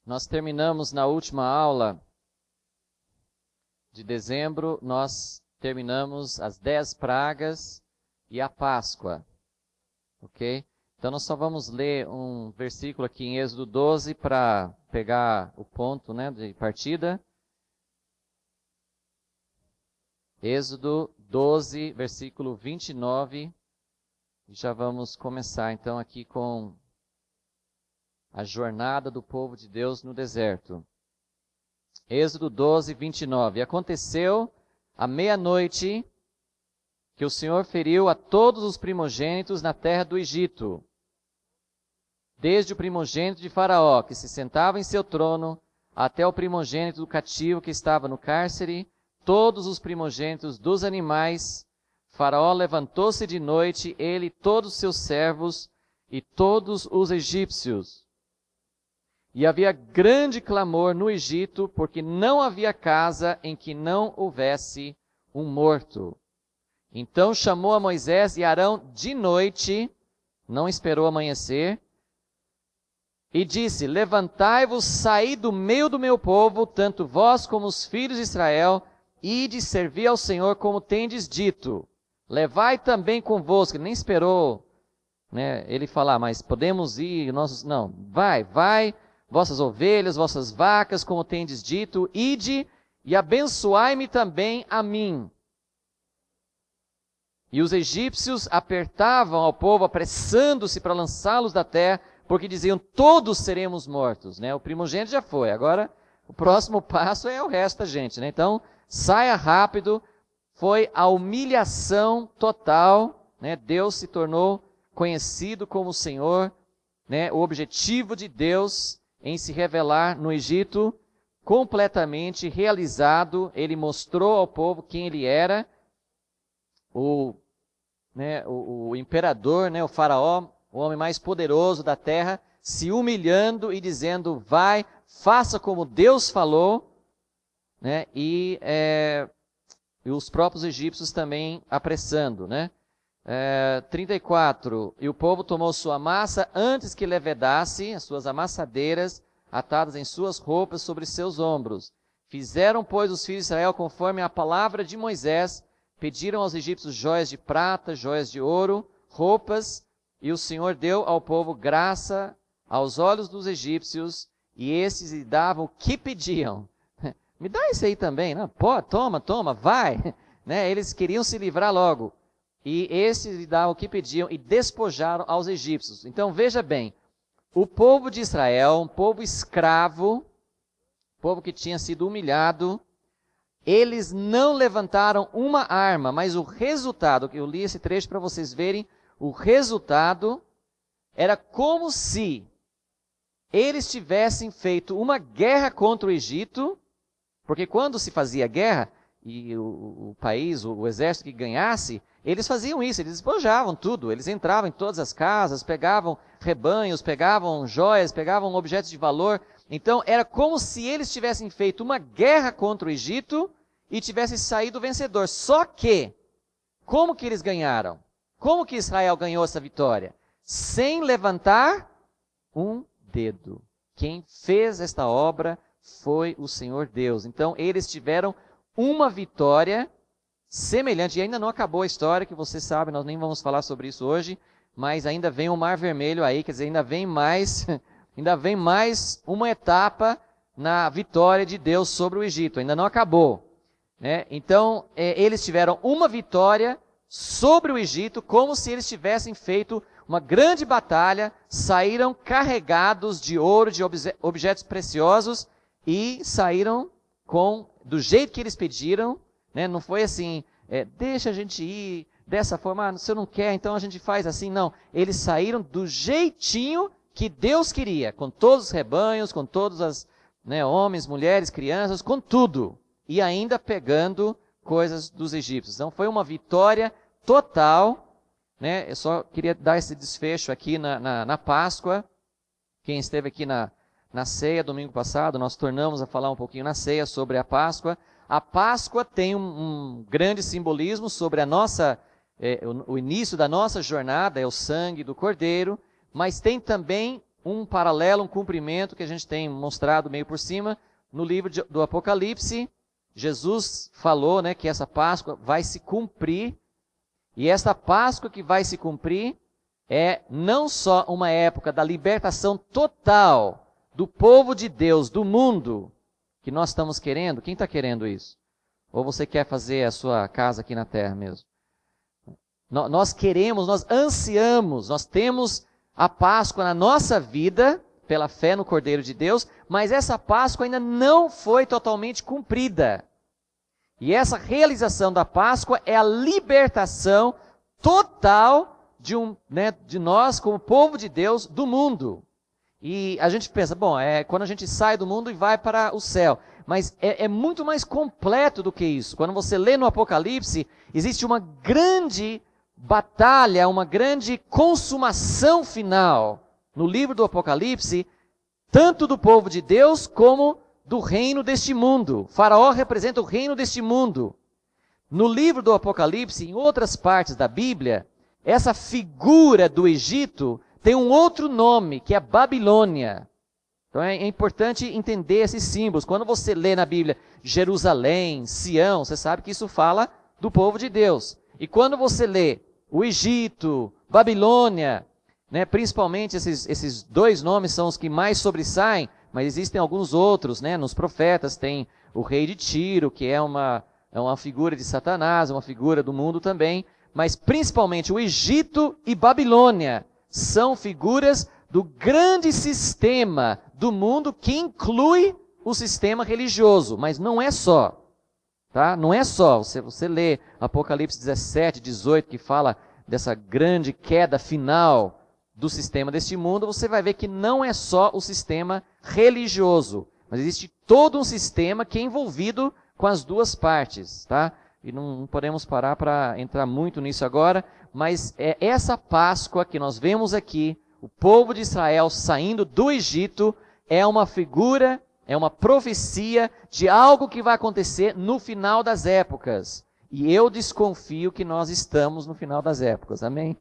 Nós terminamos na última aula de dezembro, nós terminamos as 10 pragas e a Páscoa, ok? Então nós só vamos ler um versículo aqui em Êxodo 12 para pegar o ponto, né, de partida. Êxodo 12, versículo 29. Já vamos começar então aqui com a jornada do povo de Deus no deserto. Êxodo 12, 29. Aconteceu à meia-noite que o Senhor feriu a todos os primogênitos na terra do Egito, desde o primogênito de Faraó, que se sentava em seu trono, até o primogênito do cativo que estava no cárcere, todos os primogênitos dos animais. Faraó levantou-se de noite, ele e todos os seus servos e todos os egípcios. E havia grande clamor no Egito, porque não havia casa em que não houvesse um morto. Então chamou a Moisés e Arão de noite, não esperou amanhecer, e disse: levantai-vos, saí do meio do meu povo, tanto vós como os filhos de Israel, e de servir ao Senhor como tendes dito. Levai também convosco, ele nem esperou, né, ele falar, mas podemos ir, não, vai, vossas ovelhas, vossas vacas, como tendes dito, ide e abençoai-me também a mim. E os egípcios apertavam ao povo, apressando-se para lançá-los da terra, porque diziam, todos seremos mortos, né? O primogênito já foi, agora o próximo passo é o resto da gente, né? Então, saia rápido, foi a humilhação total, né? Deus se tornou conhecido como o Senhor, né? O objetivo de Deus em se revelar no Egito, completamente realizado, ele mostrou ao povo quem ele era, o imperador, né, o faraó, o homem mais poderoso da terra, se humilhando e dizendo, vai, faça como Deus falou, né, e os próprios egípcios também apressando, né. 34, e o povo tomou sua massa antes que levedasse, as suas amassadeiras atadas em suas roupas sobre seus ombros. Fizeram, pois, os filhos de Israel conforme a palavra de Moisés, pediram aos egípcios joias de prata, joias de ouro, roupas, e o Senhor deu ao povo graça aos olhos dos egípcios, e esses lhe davam o que pediam. Me dá isso aí também, não? Pô, toma, vai. Né? Eles queriam se livrar logo. E esses lhe davam o que pediam e despojaram aos egípcios. Então veja bem, o povo de Israel, um povo escravo, povo que tinha sido humilhado, eles não levantaram uma arma, mas o resultado, eu li esse trecho para vocês verem, o resultado era como se eles tivessem feito uma guerra contra o Egito, porque quando se fazia guerra, e o país, o exército que ganhasse, eles faziam isso, eles despojavam tudo, eles entravam em todas as casas, pegavam rebanhos, pegavam joias, pegavam objetos de valor. Então era como se eles tivessem feito uma guerra contra o Egito e tivessem saído vencedor. Só que, como que eles ganharam? Como que Israel ganhou essa vitória? Sem levantar um dedo. Quem fez esta obra foi o Senhor Deus. Então eles tiveram uma vitória semelhante, e ainda não acabou a história, que você sabe, nós nem vamos falar sobre isso hoje, mas ainda vem o Mar Vermelho aí, quer dizer, ainda vem mais uma etapa na vitória de Deus sobre o Egito, ainda não acabou. Né? Então, eles tiveram uma vitória sobre o Egito, como se eles tivessem feito uma grande batalha, saíram carregados de ouro, de objetos preciosos, e saíram do jeito que eles pediram, né? Não foi assim, deixa a gente ir dessa forma, se eu não quer, então a gente faz assim, não. Eles saíram do jeitinho que Deus queria, com todos os rebanhos, com todos os homens, mulheres, crianças, com tudo. E ainda pegando coisas dos egípcios. Então foi uma vitória total, né? Eu só queria dar esse desfecho aqui na Páscoa. Quem esteve aqui na ceia domingo passado, nós tornamos a falar um pouquinho na ceia sobre a Páscoa. A Páscoa tem um grande simbolismo sobre o início da nossa jornada, é o sangue do Cordeiro, mas tem também um paralelo, um cumprimento que a gente tem mostrado meio por cima no livro do Apocalipse. Jesus falou, né, que essa Páscoa vai se cumprir, e esta Páscoa que vai se cumprir é não só uma época da libertação total do povo de Deus, do mundo, que nós estamos querendo. Quem está querendo isso? Ou você quer fazer a sua casa aqui na terra mesmo? Nós queremos, nós ansiamos, nós temos a Páscoa na nossa vida, pela fé no Cordeiro de Deus, mas essa Páscoa ainda não foi totalmente cumprida. E essa realização da Páscoa é a libertação total de nós, como povo de Deus, do mundo. E a gente pensa, bom, quando a gente sai do mundo e vai para o céu. Mas é muito mais completo do que isso. Quando você lê no Apocalipse, existe uma grande batalha, uma grande consumação final no livro do Apocalipse, tanto do povo de Deus como do reino deste mundo. Faraó representa o reino deste mundo. No livro do Apocalipse, em outras partes da Bíblia, essa figura do Egito tem um outro nome, que é Babilônia. Então é importante entender esses símbolos. Quando você lê na Bíblia Jerusalém, Sião, você sabe que isso fala do povo de Deus. E quando você lê o Egito, Babilônia, né, principalmente esses dois nomes são os que mais sobressaem, mas existem alguns outros, né? Nos profetas tem o rei de Tiro, que é uma figura de Satanás, uma figura do mundo também, mas principalmente o Egito e Babilônia são figuras do grande sistema do mundo que inclui o sistema religioso, mas não é só. Tá? Não é só, você lê Apocalipse 17, 18, que fala dessa grande queda final do sistema deste mundo, você vai ver que não é só o sistema religioso, mas existe todo um sistema que é envolvido com as duas partes, tá? E não podemos parar para entrar muito nisso agora, mas é essa Páscoa que nós vemos aqui, o povo de Israel saindo do Egito, é uma figura, é uma profecia de algo que vai acontecer no final das épocas. E eu desconfio que nós estamos no final das épocas, amém?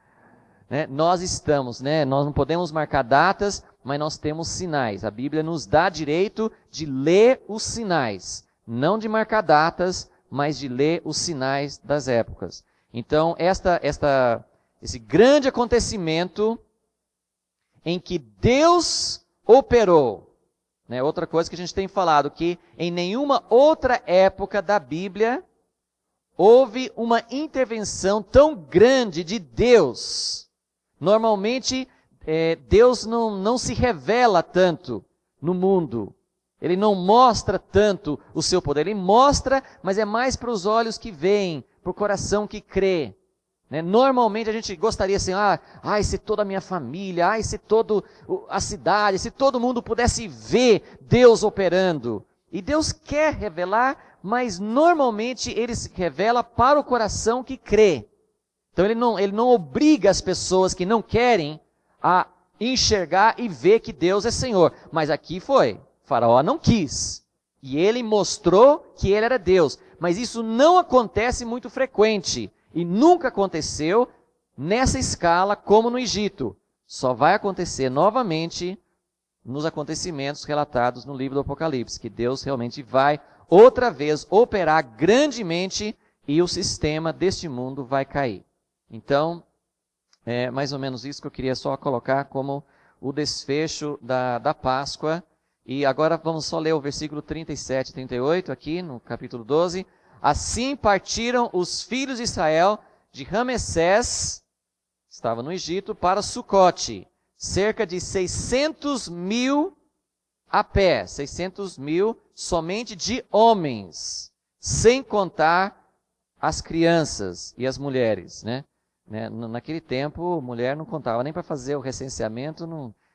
Né? Nós estamos, né? Nós não podemos marcar datas, mas nós temos sinais. A Bíblia nos dá direito de ler os sinais, não de marcar datas, mas de ler os sinais das épocas. Então, esse grande acontecimento em que Deus operou, né? Outra coisa que a gente tem falado, que em nenhuma outra época da Bíblia houve uma intervenção tão grande de Deus. Normalmente, Deus não se revela tanto no mundo. Ele não mostra tanto o seu poder. Ele mostra, mas é mais para os olhos que veem, para o coração que crê. Né? Normalmente a gente gostaria assim, se toda a minha família, se toda a cidade, se todo mundo pudesse ver Deus operando. E Deus quer revelar, mas normalmente ele se revela para o coração que crê. Então ele não obriga as pessoas que não querem a enxergar e ver que Deus é Senhor. Mas aqui foi. Faraó não quis. E ele mostrou que ele era Deus. Mas isso não acontece muito frequente. E nunca aconteceu nessa escala como no Egito. Só vai acontecer novamente nos acontecimentos relatados no livro do Apocalipse. Que Deus realmente vai outra vez operar grandemente e o sistema deste mundo vai cair. Então, é mais ou menos isso que eu queria só colocar como o desfecho da Páscoa. E agora vamos só ler o versículo 37 e 38 aqui no capítulo 12. Assim partiram os filhos de Israel de Ramessés, estava no Egito, para Sucote, cerca de 600.000 a pé, 600.000 somente de homens, sem contar as crianças e as mulheres, né? Naquele tempo, mulher não contava nem para fazer o recenseamento,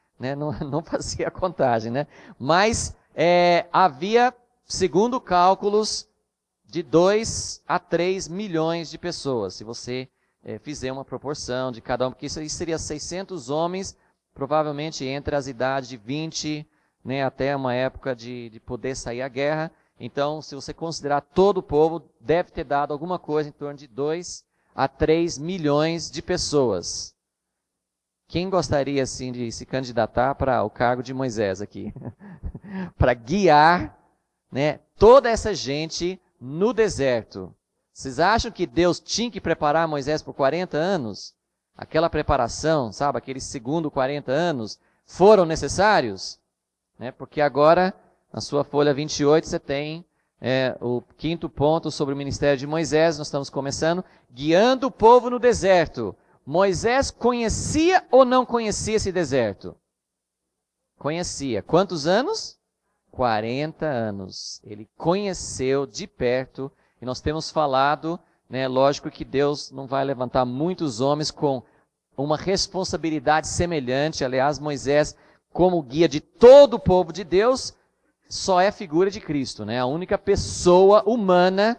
não fazia a contagem, né? Mas havia, segundo cálculos, de 2 a 3 milhões de pessoas, se você fizer uma proporção de cada um, porque isso aí seria 600 homens, provavelmente entre as idades de 20, né, até uma época de poder sair à guerra. Então, se você considerar todo o povo, deve ter dado alguma coisa em torno de 2 a 3 milhões de pessoas. Quem gostaria, assim, de se candidatar para o cargo de Moisés aqui? Para guiar, né, toda essa gente no deserto. Vocês acham que Deus tinha que preparar Moisés por 40 anos? Aquela preparação, sabe, aqueles segundo 40 anos, foram necessários? Né, porque agora, na sua folha 28, você tem o quinto ponto sobre o ministério de Moisés. Nós estamos começando, guiando o povo no deserto. Moisés conhecia ou não conhecia esse deserto? Conhecia. Quantos anos? 40 anos. Ele conheceu de perto, e nós temos falado, né, lógico que Deus não vai levantar muitos homens com uma responsabilidade semelhante. Aliás, Moisés, como guia de todo o povo de Deus, só é figura de Cristo, né? A única pessoa humana,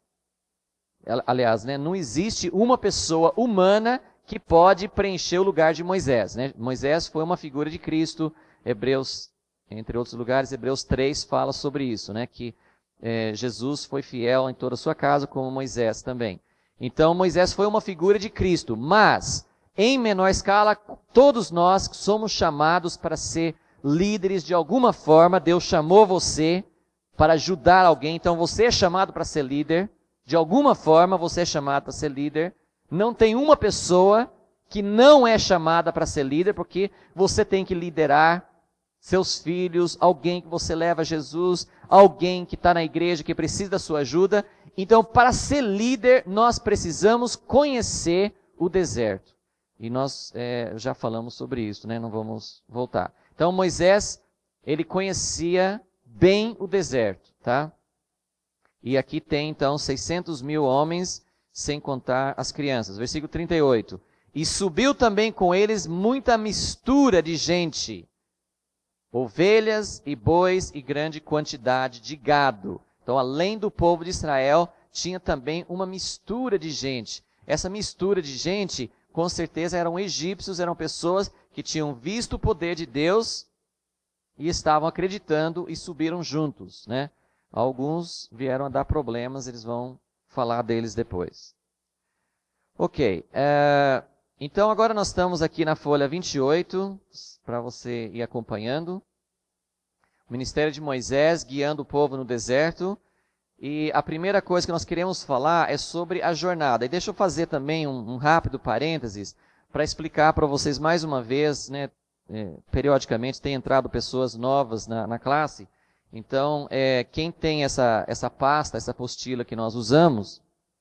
aliás, né, não existe uma pessoa humana que pode preencher o lugar de Moisés, né? Moisés foi uma figura de Cristo. Hebreus, entre outros lugares, Hebreus 3 fala sobre isso, né? Que Jesus foi fiel em toda a sua casa, como Moisés também. Então, Moisés foi uma figura de Cristo, mas, em menor escala, todos nós somos chamados para ser líderes de alguma forma. Deus chamou você para ajudar alguém, então você é chamado para ser líder. De alguma forma, você é chamado para ser líder. Não tem uma pessoa que não é chamada para ser líder, porque você tem que liderar seus filhos, alguém que você leva a Jesus, alguém que está na igreja que precisa da sua ajuda. Então, para ser líder, nós precisamos conhecer o deserto. E nós já falamos sobre isso, né? Não vamos voltar. Então, Moisés, ele conhecia bem o deserto, tá? E aqui tem, então, 600 mil homens, sem contar as crianças. Versículo 38. E subiu também com eles muita mistura de gente, ovelhas e bois e grande quantidade de gado. Então, além do povo de Israel, tinha também uma mistura de gente. Essa mistura de gente, com certeza, eram egípcios, eram pessoas que tinham visto o poder de Deus e estavam acreditando e subiram juntos, né? Alguns vieram a dar problemas, eles vão falar deles depois. Ok, então agora nós estamos aqui na folha 28, para você ir acompanhando. O ministério de Moisés, guiando o povo no deserto. E a primeira coisa que nós queremos falar é sobre a jornada. E deixa eu fazer também um rápido parênteses para explicar para vocês mais uma vez, né? Periodicamente tem entrado pessoas novas na classe. Então, quem tem essa pasta, essa apostila que nós usamos,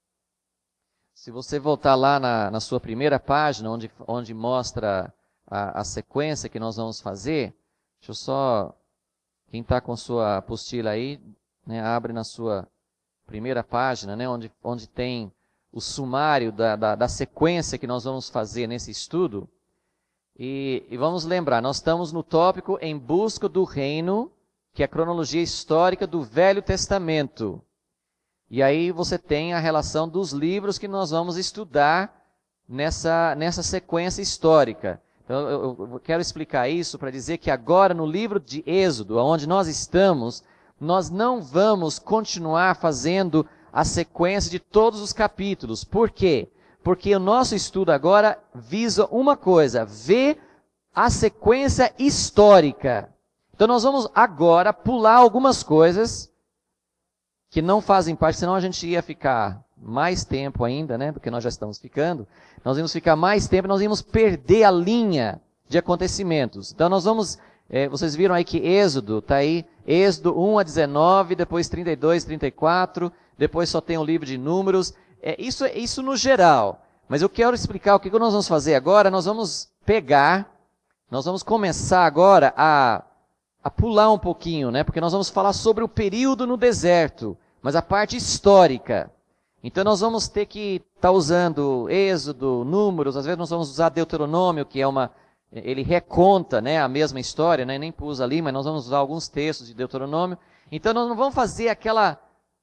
se você voltar lá na sua primeira página, onde mostra a sequência que nós vamos fazer, deixa eu só, quem está com sua apostila aí, né, abre na sua primeira página, né, onde tem o sumário da sequência que nós vamos fazer nesse estudo. E vamos lembrar, nós estamos no tópico em busca do reino, que é a cronologia histórica do Velho Testamento. E aí você tem a relação dos livros que nós vamos estudar nessa sequência histórica. Então eu quero explicar isso para dizer que agora no livro de Êxodo, onde nós estamos, nós não vamos continuar fazendo a sequência de todos os capítulos. Por quê? Porque o nosso estudo agora visa uma coisa, ver a sequência histórica. Então nós vamos agora pular algumas coisas que não fazem parte, senão a gente ia ficar mais tempo ainda, né, do que nós já estamos ficando. Nós íamos ficar mais tempo, nós íamos perder a linha de acontecimentos. Então nós vamos, vocês viram aí que Êxodo, está aí, Êxodo 1 a 19, depois 32, 34, depois só tem o livro de Números. Isso no geral. Mas eu quero explicar o que nós vamos fazer agora. Nós vamos começar agora a pular um pouquinho, né? Porque nós vamos falar sobre o período no deserto, mas a parte histórica. Então nós vamos ter que estar usando Êxodo, Números, às vezes nós vamos usar Deuteronômio, que ele reconta, né, a mesma história, né? Nem pus ali, mas nós vamos usar alguns textos de Deuteronômio. Então nós não vamos fazer aquela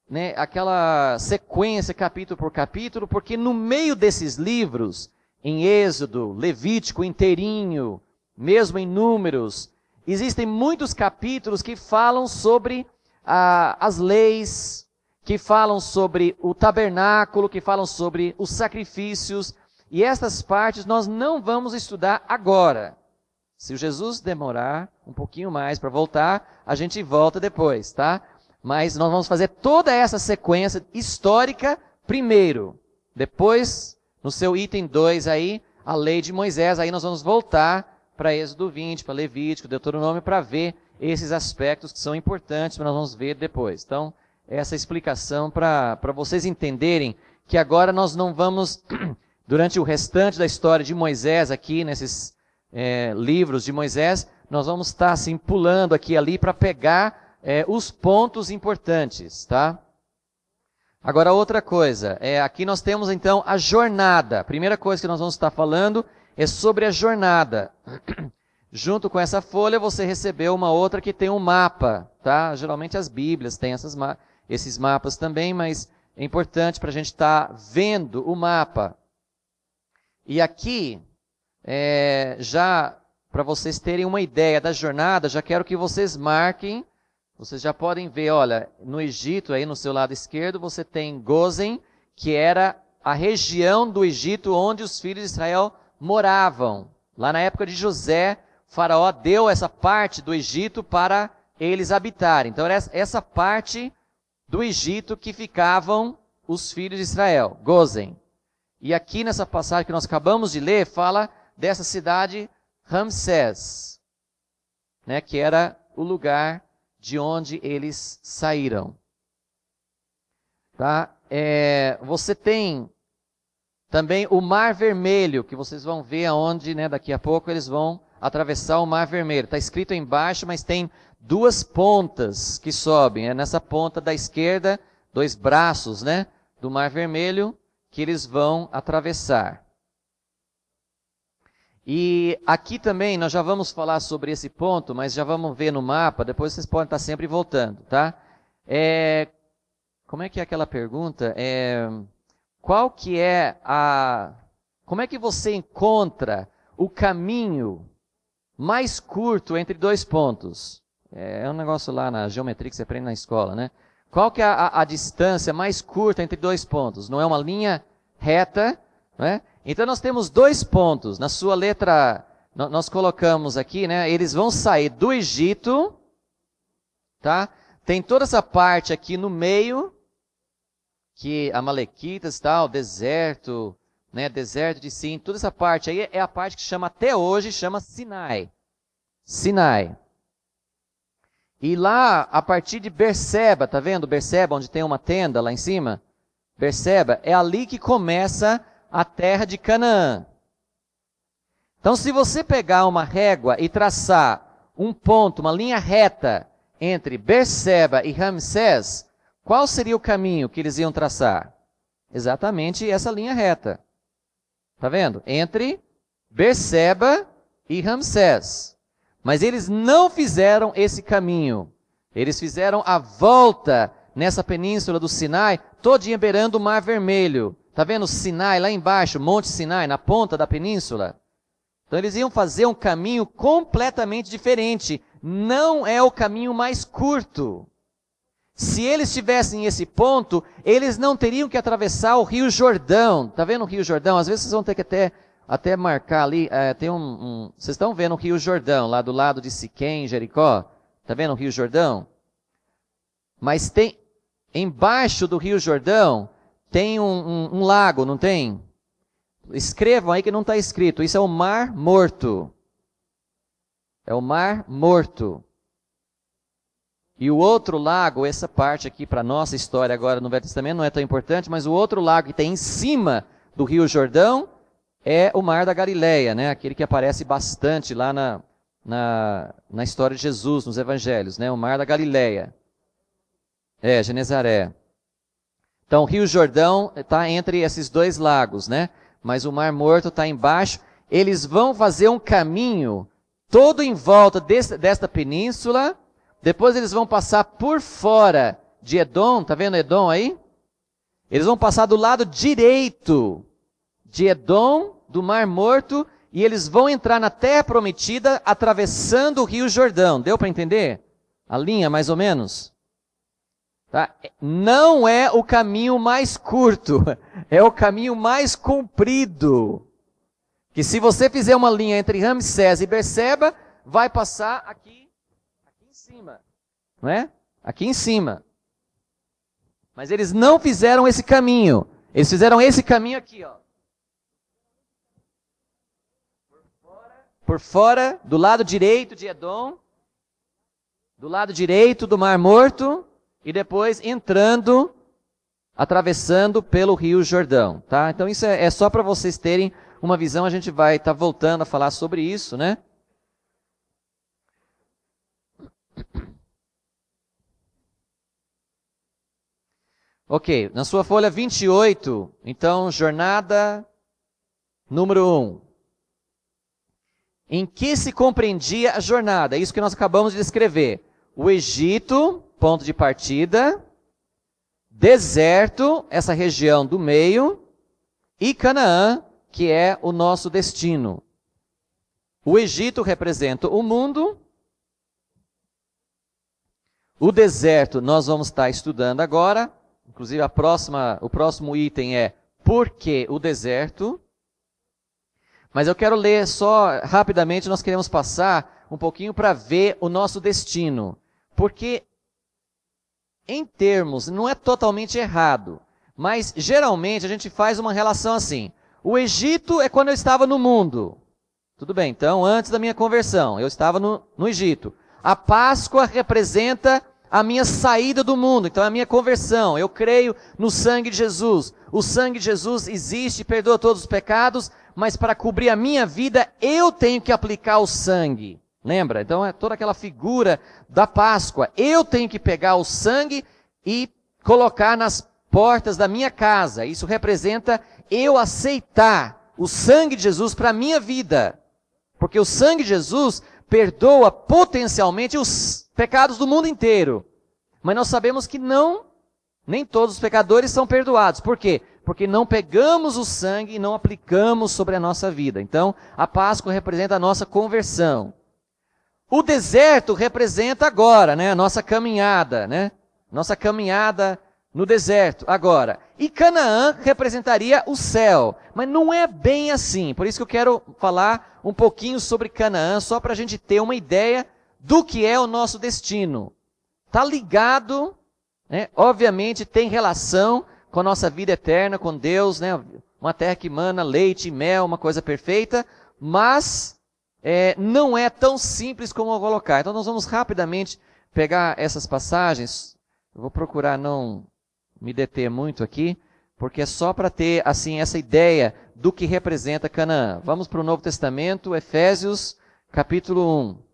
sequência capítulo por capítulo, porque no meio desses livros, em Êxodo, Levítico inteirinho, mesmo em Números, existem muitos capítulos que falam sobre as leis, que falam sobre o tabernáculo, que falam sobre os sacrifícios. E estas partes nós não vamos estudar agora. Se o Jesus demorar um pouquinho mais para voltar, a gente volta depois, tá? Mas nós vamos fazer toda essa sequência histórica primeiro. Depois, no seu item 2 aí, a lei de Moisés, aí nós vamos voltar para Êxodo 20, para Levítico, Deuteronômio, para ver esses aspectos que são importantes, mas nós vamos ver depois. Então, essa explicação para vocês entenderem que agora nós não vamos, durante o restante da história de Moisés aqui, nesses livros de Moisés, nós vamos estar assim pulando aqui e ali para pegar os pontos importantes, tá? Agora outra coisa, aqui nós temos então a jornada. A primeira coisa que nós vamos estar falando é sobre a jornada. Junto com essa folha você recebeu uma outra que tem um mapa, tá? Geralmente as Bíblias têm esses mapas também, mas é importante para a gente estar vendo o mapa. E aqui, já para vocês terem uma ideia da jornada, já quero que vocês marquem. Vocês já podem ver, olha, no Egito, aí no seu lado esquerdo, você tem Gozen, que era a região do Egito onde os filhos de Israel moravam. Lá na época de José, Faraó deu essa parte do Egito para eles habitarem. Então era essa parte do Egito que ficavam os filhos de Israel, Gozen. E aqui nessa passagem que nós acabamos de ler, fala dessa cidade Ramsés, né, que era o lugar de onde eles saíram. Tá? Você tem também o Mar Vermelho, que vocês vão ver aonde, né, daqui a pouco eles vão atravessar o Mar Vermelho. Está escrito aí embaixo, mas tem duas pontas que sobem. Nessa ponta da esquerda, 2 braços, né, do Mar Vermelho, que eles vão atravessar. E aqui também nós já vamos falar sobre esse ponto, mas já vamos ver no mapa, depois vocês podem estar sempre voltando, tá? Como é que é aquela pergunta? Como é que você encontra o caminho mais curto entre 2 pontos? É um negócio lá na geometria que você aprende na escola, né? Qual que é a distância mais curta entre 2 pontos? Não é uma linha reta, né? Então nós temos 2 pontos. Na sua letra, nós colocamos aqui, né? Eles vão sair do Egito, tá? Tem toda essa parte aqui no meio, que Amalequitas, tal, deserto, né? Deserto de Sim, toda essa parte aí é a parte que chama até hoje, chama Sinai. Sinai. E lá, a partir de Berseba, tá vendo? Berseba, onde tem uma tenda lá em cima. Berseba, é ali que começa a terra de Canaã. Então, se você pegar uma régua e traçar um ponto, uma linha reta entre Berseba e Ramsés, qual seria o caminho que eles iam traçar? Exatamente essa linha reta. Tá vendo? Entre Berseba e Ramsés. Mas eles não fizeram esse caminho. Eles fizeram a volta nessa península do Sinai, todinha beirando o Mar Vermelho. Tá vendo Sinai lá embaixo, Monte Sinai, na ponta da península? Então eles iam fazer um caminho completamente diferente. Não é o caminho mais curto. Se eles tivessem esse ponto, eles não teriam que atravessar o Rio Jordão. Tá vendo o Rio Jordão? Às vezes vocês vão ter que até marcar ali, vocês estão vendo o Rio Jordão, lá do lado de Siquém, Jericó? Tá vendo o Rio Jordão? Mas tem, embaixo do Rio Jordão, tem um lago, não tem? Escrevam aí que não está escrito. Isso é o Mar Morto. É o Mar Morto. E o outro lago, essa parte aqui para a nossa história agora no Velho Testamento não é tão importante, mas o outro lago que tem em cima do Rio Jordão é o Mar da Galileia, né? Aquele que aparece bastante lá na história de Jesus, nos Evangelhos, né? O Mar da Galileia. Genezaré. Então, o Rio Jordão está entre esses 2 lagos, né? Mas o Mar Morto está embaixo. Eles vão fazer um caminho todo em volta desta península. Depois eles vão passar por fora de Edom. Tá vendo Edom aí? Eles vão passar do lado direito de Edom, do Mar Morto, e eles vão entrar na Terra Prometida atravessando o Rio Jordão. Deu para entender? A linha, mais ou menos? Tá? Não é o caminho mais curto, é o caminho mais comprido. Que se você fizer uma linha entre Ramsés e Berseba, vai passar aqui em cima, não é? Aqui em cima. Mas eles não fizeram esse caminho. Eles fizeram esse caminho aqui, ó. Por fora, do lado direito de Edom, do lado direito do Mar Morto, e depois entrando, atravessando pelo Rio Jordão, tá? Então isso é só para vocês terem uma visão, a gente vai estar voltando a falar sobre isso, né? Ok, na sua folha 28, então, jornada número 1. Em que se compreendia a jornada? É isso que nós acabamos de descrever. O Egito, ponto de partida, deserto, essa região do meio, e Canaã, que é o nosso destino. O Egito representa o mundo. O deserto nós vamos estar estudando agora. Inclusive o próximo item é por que o deserto? Mas eu quero ler só rapidamente, nós queremos passar um pouquinho para ver o nosso destino. Porque, em termos, não é totalmente errado, mas geralmente a gente faz uma relação assim. O Egito é quando eu estava no mundo. Tudo bem, então antes da minha conversão, eu estava no Egito. A Páscoa representa a minha saída do mundo, então é a minha conversão. Eu creio no sangue de Jesus. O sangue de Jesus existe, perdoa todos os pecados, mas para cobrir a minha vida, eu tenho que aplicar o sangue. Lembra? Então é toda aquela figura da Páscoa. Eu tenho que pegar o sangue e colocar nas portas da minha casa. Isso representa eu aceitar o sangue de Jesus para a minha vida. Porque o sangue de Jesus perdoa potencialmente os pecados do mundo inteiro. Mas nós sabemos que nem todos os pecadores são perdoados. Por quê? Porque não pegamos o sangue e não aplicamos sobre a nossa vida. Então, a Páscoa representa a nossa conversão. O deserto representa agora, né, a nossa caminhada, né? Nossa caminhada no deserto agora. E Canaã representaria o céu. Mas não é bem assim. Por isso que eu quero falar um pouquinho sobre Canaã, só para a gente ter uma ideia do que é o nosso destino. Está ligado, né? Obviamente tem relação com a nossa vida eterna, com Deus, né? Uma terra que mana leite e mel, uma coisa perfeita, mas não é tão simples como eu vou colocar. Então nós vamos rapidamente pegar essas passagens. Eu vou procurar não me deter muito aqui, porque é só para ter assim essa ideia do que representa Canaã. Vamos para o Novo Testamento, Efésios, capítulo 1.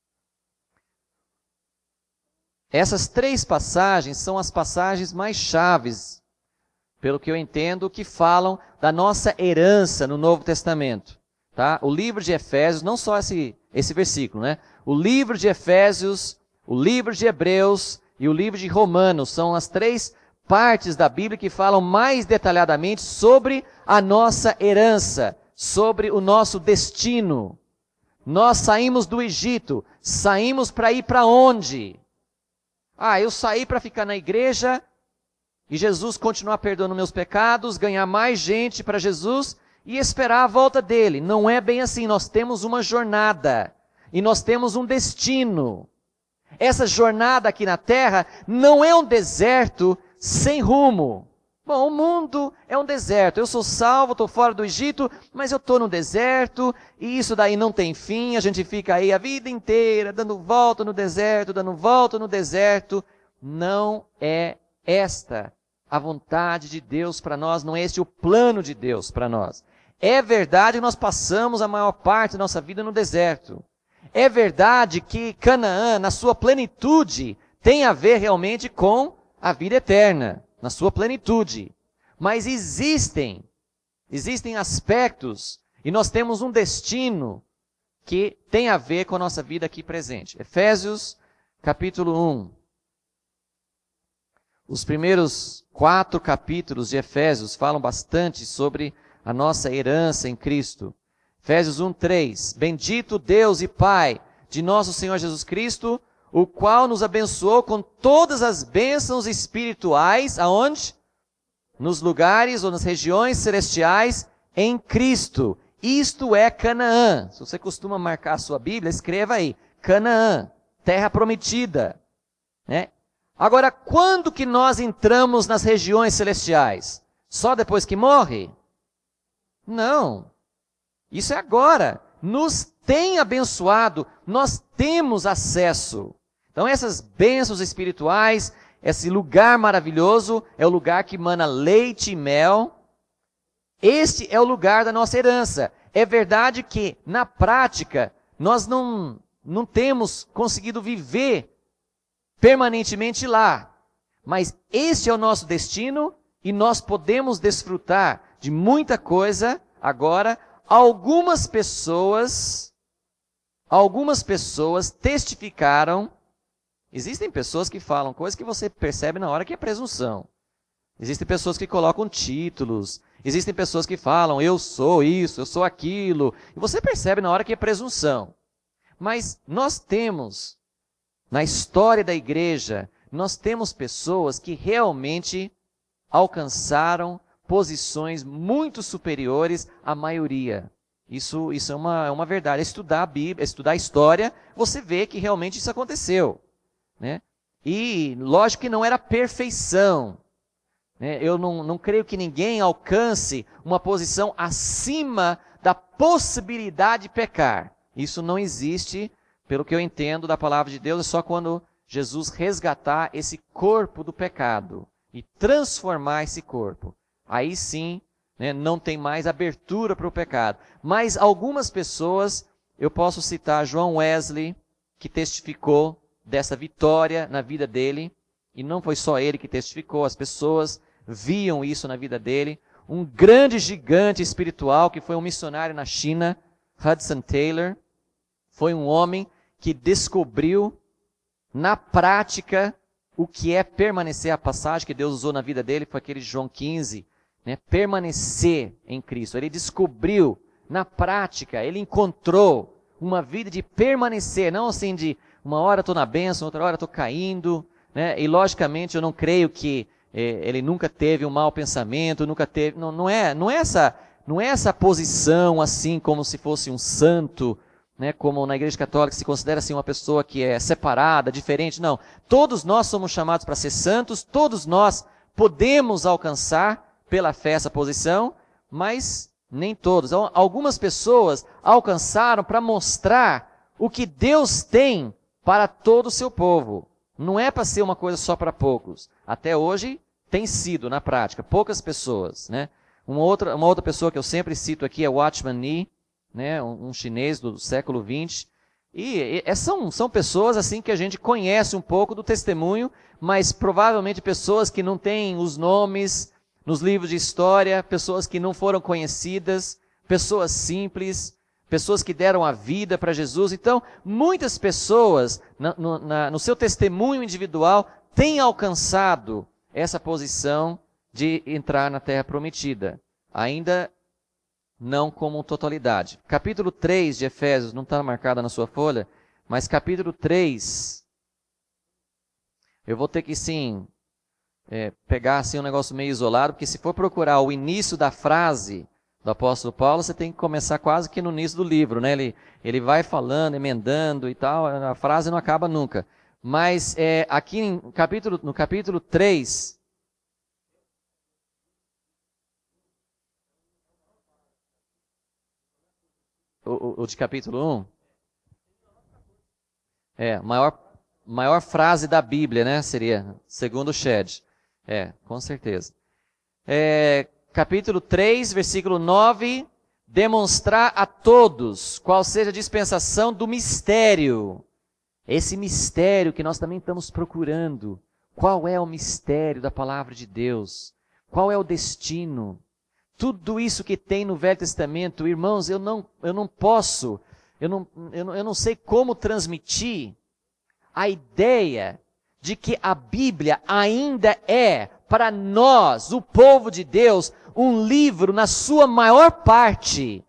Essas 3 passagens são as passagens mais chaves, pelo que eu entendo, que falam da nossa herança no Novo Testamento. Tá? O livro de Efésios, não só esse versículo, né? O livro de Efésios, o livro de Hebreus e o livro de Romanos são as 3 partes da Bíblia que falam mais detalhadamente sobre a nossa herança, sobre o nosso destino. Nós saímos do Egito, saímos para ir para onde? Eu saí para ficar na igreja e Jesus continuar perdoando meus pecados, ganhar mais gente para Jesus e esperar a volta dele. Não é bem assim, nós temos uma jornada e nós temos um destino. Essa jornada aqui na terra não é um deserto sem rumo. Bom, o mundo é um deserto. Eu sou salvo, estou fora do Egito, mas eu estou no deserto e isso daí não tem fim. A gente fica aí a vida inteira dando volta no deserto, dando volta no deserto. Não é esta a vontade de Deus para nós, não é este o plano de Deus para nós. É verdade que nós passamos a maior parte da nossa vida no deserto. É verdade que Canaã, na sua plenitude, tem a ver realmente com a vida eterna, na sua plenitude. Mas existem aspectos, e nós temos um destino que tem a ver com a nossa vida aqui presente. Efésios, capítulo 1. Os primeiros 4 capítulos de Efésios falam bastante sobre a nossa herança em Cristo. Efésios 1:3. Bendito Deus e Pai de nosso Senhor Jesus Cristo, o qual nos abençoou com todas as bênçãos espirituais, aonde? Nos lugares ou nas regiões celestiais em Cristo, Isto é Canaã. Se você costuma marcar a sua Bíblia, escreva aí. Canaã, terra prometida. Né? Agora, quando que nós entramos nas regiões celestiais? Só depois que morre? Não. Isso é agora. Nos tem abençoado, nós temos acesso. Então essas bênçãos espirituais, esse lugar maravilhoso, é o lugar que mana leite e mel. Este é o lugar da nossa herança. É verdade que, na prática, nós não temos conseguido viver permanentemente lá. Mas este é o nosso destino e nós podemos desfrutar de muita coisa agora. Algumas pessoas testificaram. Existem pessoas que falam coisas que você percebe na hora que é presunção. Existem pessoas que colocam títulos. Existem pessoas que falam, eu sou isso, eu sou aquilo. E você percebe na hora que é presunção. Mas nós temos, na história da igreja, nós temos pessoas que realmente alcançaram posições muito superiores à maioria. Isso é uma verdade. Estudar a Bíblia, estudar a história, você vê que realmente isso aconteceu. Né? E lógico que não era perfeição. Né? Eu não creio que ninguém alcance uma posição acima da possibilidade de pecar. Isso não existe, pelo que eu entendo da palavra de Deus, é só quando Jesus resgatar esse corpo do pecado e transformar esse corpo. Aí sim, né, não tem mais abertura para o pecado. Mas algumas pessoas, eu posso citar João Wesley, que testificou dessa vitória na vida dele, e não foi só ele que testificou, as pessoas viam isso na vida dele. Um grande gigante espiritual, que foi um missionário na China, Hudson Taylor, foi um homem que descobriu na prática o que é permanecer. A passagem que Deus usou na vida dele foi aquele João 15, né? Permanecer em Cristo. Ele descobriu na prática, ele encontrou uma vida de permanecer, não assim de uma hora estou na bênção, outra hora estou caindo, né? E logicamente eu não creio que ele nunca teve um mau pensamento, nunca teve, não é essa posição assim como se fosse um santo, né? Como na Igreja Católica se considera assim uma pessoa que é separada, diferente. Não, todos nós somos chamados para ser santos, todos nós podemos alcançar pela fé essa posição, mas nem todos. Algumas pessoas alcançaram para mostrar o que Deus tem para todo o seu povo. Não é para ser uma coisa só para poucos. Até hoje tem sido, na prática, poucas pessoas. Né? Uma outra pessoa que eu sempre cito aqui é Watchman Nee, né? Um chinês do século XX. E são pessoas assim que a gente conhece um pouco do testemunho, mas provavelmente pessoas que não têm os nomes nos livros de história, pessoas que não foram conhecidas, pessoas simples, pessoas que deram a vida para Jesus. Então, muitas pessoas, no seu testemunho individual, têm alcançado essa posição de entrar na Terra Prometida. Ainda não como totalidade. Capítulo 3 de Efésios, não está marcado na sua folha, mas capítulo 3, eu vou ter que sim pegar assim um negócio meio isolado, porque se for procurar o início da frase do apóstolo Paulo, você tem que começar quase que no início do livro, né? Ele vai falando, emendando e tal, a frase não acaba nunca. Mas aqui no capítulo 3, o de capítulo 1, maior frase da Bíblia, né? Seria, segundo o Shed. Com certeza. Capítulo 3, versículo 9, demonstrar a todos qual seja a dispensação do mistério. Esse mistério que nós também estamos procurando. Qual é o mistério da palavra de Deus? Qual é o destino? Tudo isso que tem no Velho Testamento, irmãos, eu não posso, eu não sei como transmitir a ideia de que a Bíblia ainda é, para nós, o povo de Deus, um livro, na sua maior parte,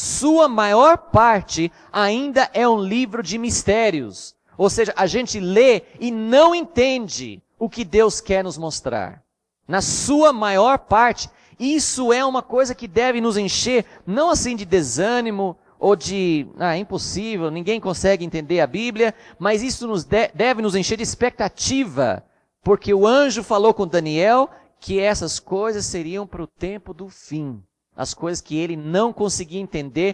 ainda é um livro de mistérios. Ou seja, a gente lê e não entende o que Deus quer nos mostrar. Na sua maior parte, Isso é uma coisa que deve nos encher, não assim de desânimo, ou de, é impossível, ninguém consegue entender a Bíblia, mas isso deve nos encher de expectativa, porque o anjo falou com Daniel que essas coisas seriam para o tempo do fim, as coisas que ele não conseguia entender.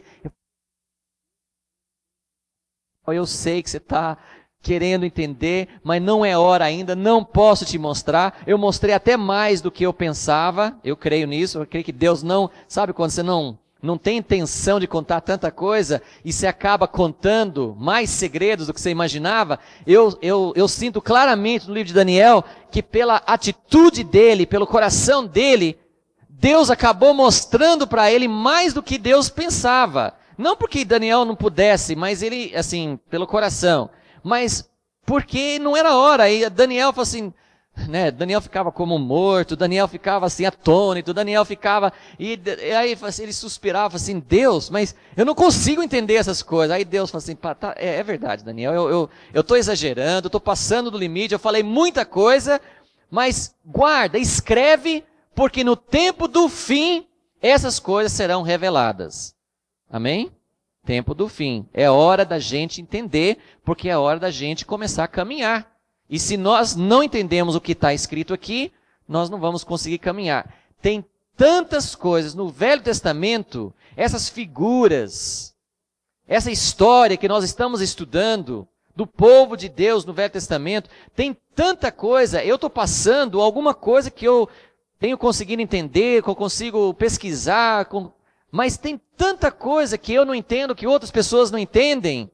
Eu sei que você está querendo entender, mas não é hora ainda, não posso te mostrar. Eu mostrei até mais do que eu pensava, eu creio nisso, eu creio que Deus não, sabe quando você não tem intenção de contar tanta coisa e você acaba contando mais segredos do que você imaginava? Eu sinto claramente no livro de Daniel que pela atitude dele, pelo coração dele, Deus acabou mostrando para ele mais do que Deus pensava. Não porque Daniel não pudesse, mas ele, assim, pelo coração. Mas porque não era hora. E Daniel falou assim, né? Daniel ficava como morto, Daniel ficava assim atônito, Daniel ficava... E aí ele suspirava assim, Deus, mas eu não consigo entender essas coisas. Aí Deus falou assim, é verdade, Daniel, eu estou exagerando, estou passando do limite, eu falei muita coisa, mas guarda, escreve, porque no tempo do fim essas coisas serão reveladas. Amém? Tempo do fim. É hora da gente entender, porque é hora da gente começar a caminhar. E se nós não entendemos o que está escrito aqui, nós não vamos conseguir caminhar. Tem tantas coisas no Velho Testamento, essas figuras, essa história que nós estamos estudando, do povo de Deus no Velho Testamento, tem tanta coisa. Eu estou passando alguma coisa que eu tenho conseguido entender, que eu consigo pesquisar, mas tem tanta coisa que eu não entendo, que outras pessoas não entendem.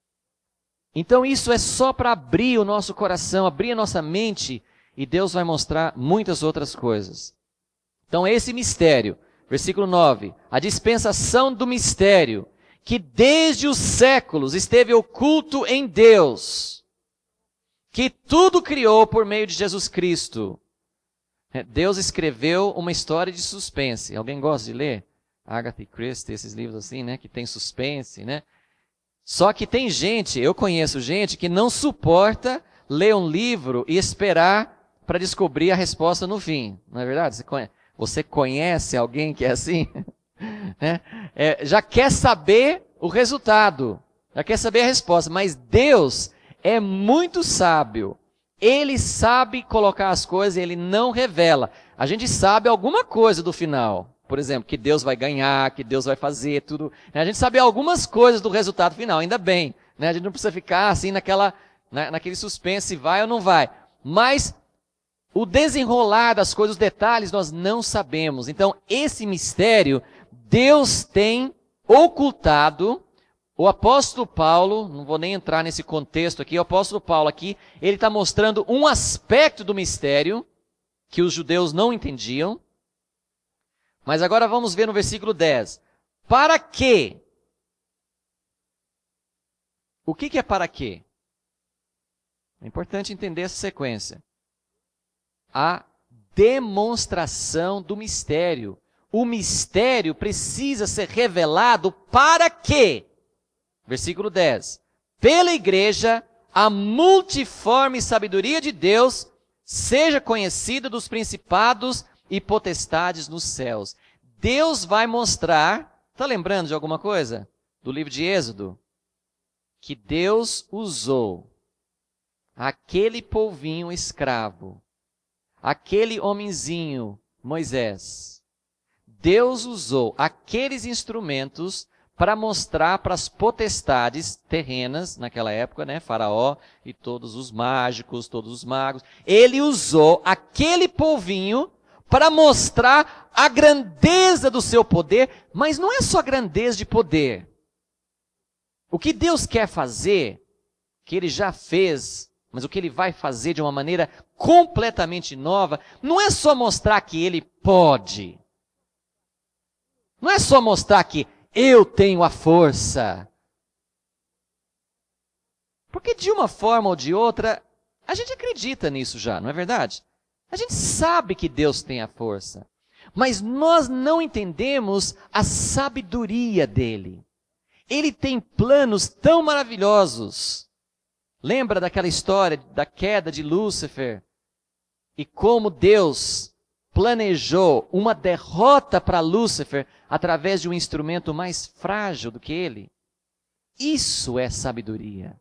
Então isso é só para abrir o nosso coração, abrir a nossa mente, e Deus vai mostrar muitas outras coisas. Então esse mistério, versículo 9, a dispensação do mistério, que desde os séculos esteve oculto em Deus, que tudo criou por meio de Jesus Cristo. Deus escreveu uma história de suspense. Alguém gosta de ler? Agatha Christie, esses livros assim, né, que tem suspense, né? Só que tem gente, eu conheço gente que não suporta ler um livro e esperar para descobrir a resposta no fim. Não é verdade? Você conhece alguém que é assim? Né? Já quer saber o resultado, já quer saber a resposta, mas Deus é muito sábio. Ele sabe colocar as coisas e Ele não revela. A gente sabe alguma coisa do final. Por exemplo, que Deus vai ganhar, que Deus vai fazer tudo. A gente sabe algumas coisas do resultado final, ainda bem. Né? A gente não precisa ficar assim naquele suspense, se vai ou não vai. Mas o desenrolar das coisas, os detalhes, nós não sabemos. Então, esse mistério, Deus tem ocultado. O apóstolo Paulo, não vou nem entrar nesse contexto aqui, o apóstolo Paulo aqui, ele está mostrando um aspecto do mistério que os judeus não entendiam. Mas agora vamos ver no versículo 10. Para quê? O que é para quê? É importante entender essa sequência. A demonstração do mistério. O mistério precisa ser revelado para quê? Versículo 10. Pela igreja, a multiforme sabedoria de Deus seja conhecida dos principados e potestades nos céus. Deus vai mostrar, está lembrando de alguma coisa? Do livro de Êxodo? Que Deus usou aquele povinho escravo, aquele homenzinho, Moisés. Deus usou aqueles instrumentos para mostrar para as potestades terrenas, naquela época, né? Faraó e todos os mágicos, todos os magos. Ele usou aquele povinho para mostrar a grandeza do seu poder, mas não é só grandeza de poder. O que Deus quer fazer, que Ele já fez, mas o que Ele vai fazer de uma maneira completamente nova, não é só mostrar que Ele pode. Não é só mostrar que eu tenho a força. Porque de uma forma ou de outra, a gente acredita nisso já, não é verdade? A gente sabe que Deus tem a força, mas nós não entendemos a sabedoria dele. Ele tem planos tão maravilhosos. Lembra daquela história da queda de Lúcifer? E como Deus planejou uma derrota para Lúcifer através de um instrumento mais frágil do que ele. Isso é sabedoria.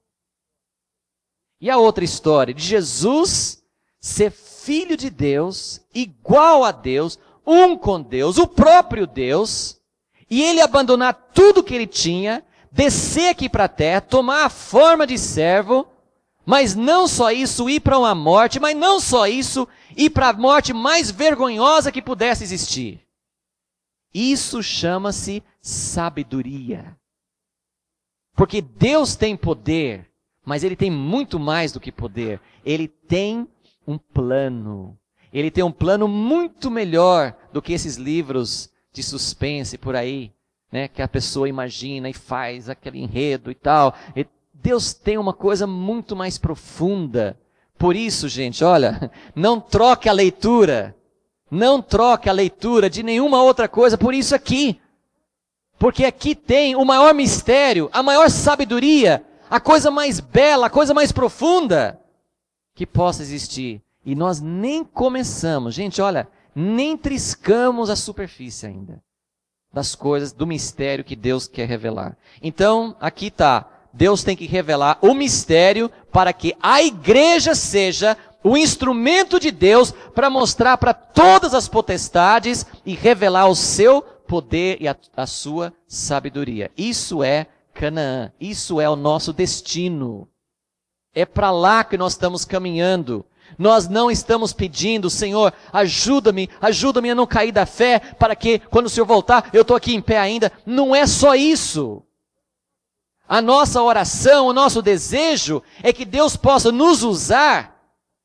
E a outra história de Jesus ser filho de Deus, igual a Deus, um com Deus, o próprio Deus, e ele abandonar tudo que ele tinha, descer aqui para a terra, tomar a forma de servo, mas não só isso, ir para uma morte, mas não só isso, ir para a morte mais vergonhosa que pudesse existir. Isso chama-se sabedoria. Porque Deus tem poder, mas Ele tem muito mais do que poder. Ele tem um plano. Ele tem um plano muito melhor do que esses livros de suspense por aí, né, que a pessoa imagina e faz aquele enredo e tal. Deus tem uma coisa muito mais profunda. Por isso, gente, olha, não troque a leitura. Não troque a leitura de nenhuma outra coisa por isso aqui. Porque aqui tem o maior mistério, a maior sabedoria, a coisa mais bela, a coisa mais profunda que possa existir. E nós nem começamos, gente, olha, nem triscamos a superfície ainda das coisas, do mistério que Deus quer revelar. Então, aqui está. Deus tem que revelar o mistério para que a igreja seja o instrumento de Deus para mostrar para todas as potestades e revelar o seu poder e a sua sabedoria. Isso é Canaã. Isso é o nosso destino. É para lá que nós estamos caminhando. Nós não estamos pedindo, Senhor, ajuda-me a não cair da fé, para que quando o Senhor voltar, eu estou aqui em pé ainda. Não é só isso. A nossa oração, o nosso desejo é que Deus possa nos usar.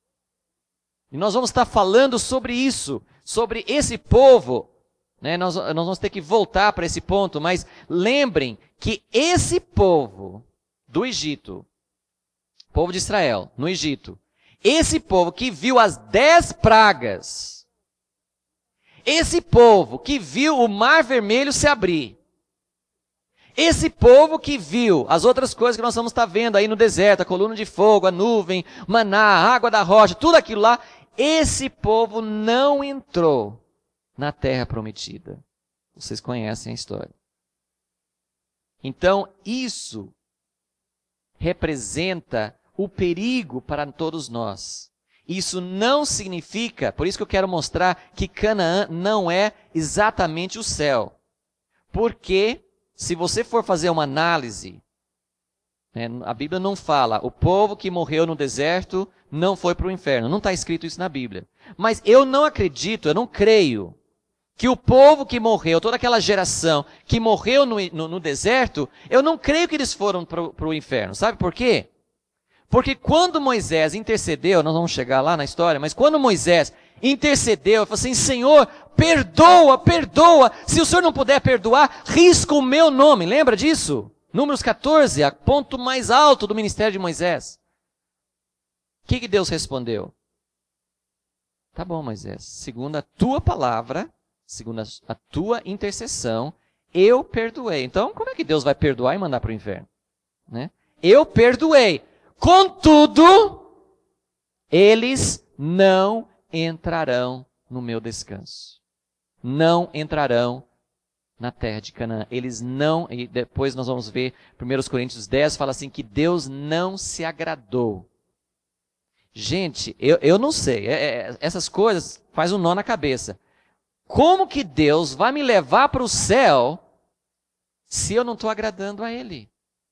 E nós vamos estar falando sobre isso, sobre esse povo. Né? Nós vamos ter que voltar para esse ponto, mas lembrem que esse povo do Egito, povo de Israel, no Egito, esse povo que viu as 10 pragas, esse povo que viu o Mar Vermelho se abrir, esse povo que viu as outras coisas que nós vamos estar vendo aí no deserto, a coluna de fogo, a nuvem, maná, a água da rocha, tudo aquilo lá, esse povo não entrou na terra prometida. Vocês conhecem a história. Então, isso representa o perigo para todos nós. Isso não significa, por isso que eu quero mostrar que Canaã não é exatamente o céu. Porque, se você for fazer uma análise, né, a Bíblia não fala, o povo que morreu no deserto não foi para o inferno. Não está escrito isso na Bíblia. Mas eu não acredito, eu não creio, que o povo que morreu, toda aquela geração que morreu no deserto, eu não creio que eles foram para o inferno. Sabe por quê? Porque quando Moisés intercedeu, nós vamos chegar lá na história, mas quando Moisés intercedeu, ele falou assim, Senhor, perdoa, perdoa. Se o Senhor não puder perdoar, risca o meu nome. Lembra disso? Números 14, a ponto mais alto do ministério de Moisés. O que Deus respondeu? Tá bom, Moisés, segundo a tua palavra, segundo a tua intercessão, eu perdoei. Então, como é que Deus vai perdoar e mandar para o inferno? Né? Eu perdoei. Contudo, eles não entrarão no meu descanso. Não entrarão na terra de Canaã. Eles não, e depois nós vamos ver, 1 Coríntios 10 fala assim, que Deus não se agradou. Gente, eu não sei, essas coisas faz um nó na cabeça. Como que Deus vai me levar para o céu se eu não estou agradando a Ele?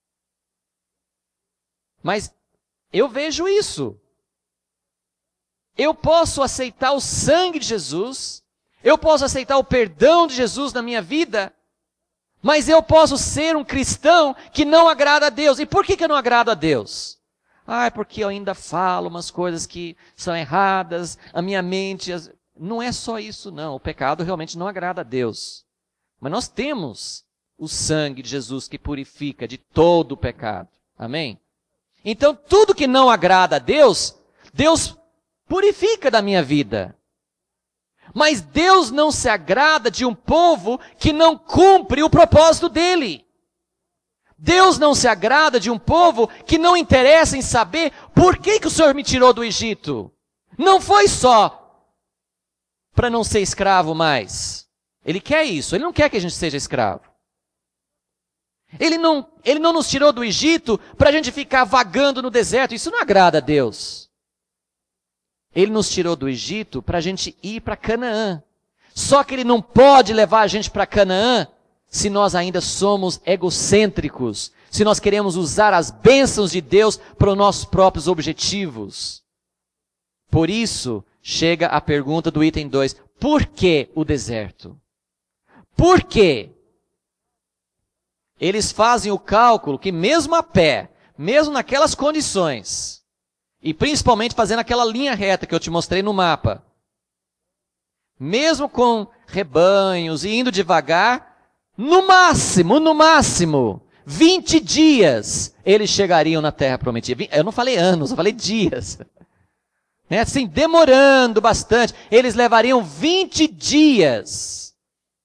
Mas eu vejo isso. Eu posso aceitar o sangue de Jesus, eu posso aceitar o perdão de Jesus na minha vida, mas eu posso ser um cristão que não agrada a Deus. E por que eu não agrado a Deus? É porque eu ainda falo umas coisas que são erradas, a minha mente... Não é só isso, não. O pecado realmente não agrada a Deus. Mas nós temos o sangue de Jesus que purifica de todo o pecado. Amém? Então, tudo que não agrada a Deus, Deus purifica da minha vida. Mas Deus não se agrada de um povo que não cumpre o propósito dele. Deus não se agrada de um povo que não interessa em saber por que o Senhor me tirou do Egito. Não foi só para não ser escravo mais. Ele quer isso, ele não quer que a gente seja escravo. Ele não nos tirou do Egito para a gente ficar vagando no deserto, isso não agrada a Deus. Ele nos tirou do Egito para a gente ir para Canaã. Só que ele não pode levar a gente para Canaã se nós ainda somos egocêntricos, se nós queremos usar as bênçãos de Deus para os nossos próprios objetivos. Por isso, chega a pergunta do item 2. Por que o deserto? Por quê? Eles fazem o cálculo que mesmo a pé, mesmo naquelas condições, e principalmente fazendo aquela linha reta que eu te mostrei no mapa, mesmo com rebanhos e indo devagar, no máximo, 20 dias eles chegariam na terra prometida. Eu não falei anos, eu falei dias. Né? Assim, demorando bastante, eles levariam 20 dias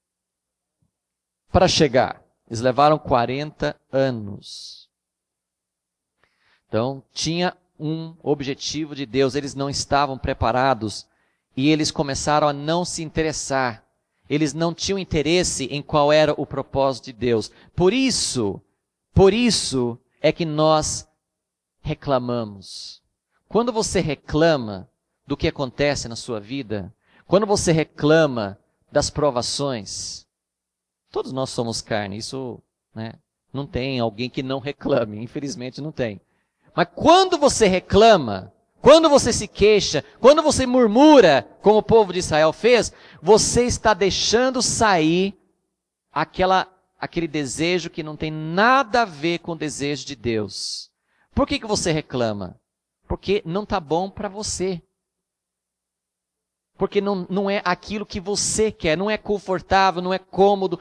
para chegar. Eles levaram 40 anos. Então, tinha um objetivo de Deus, eles não estavam preparados e eles começaram a não se interessar. Eles não tinham interesse em qual era o propósito de Deus. Por isso é que nós reclamamos. Quando você reclama do que acontece na sua vida, quando você reclama das provações, todos nós somos carne, isso, né, não tem alguém que não reclame, infelizmente não tem. Mas quando você reclama, quando você se queixa, quando você murmura, como o povo de Israel fez, você está deixando sair aquele desejo que não tem nada a ver com o desejo de Deus. Por que você reclama? Porque não está bom para você. Porque não é aquilo que você quer, não é confortável, não é cômodo,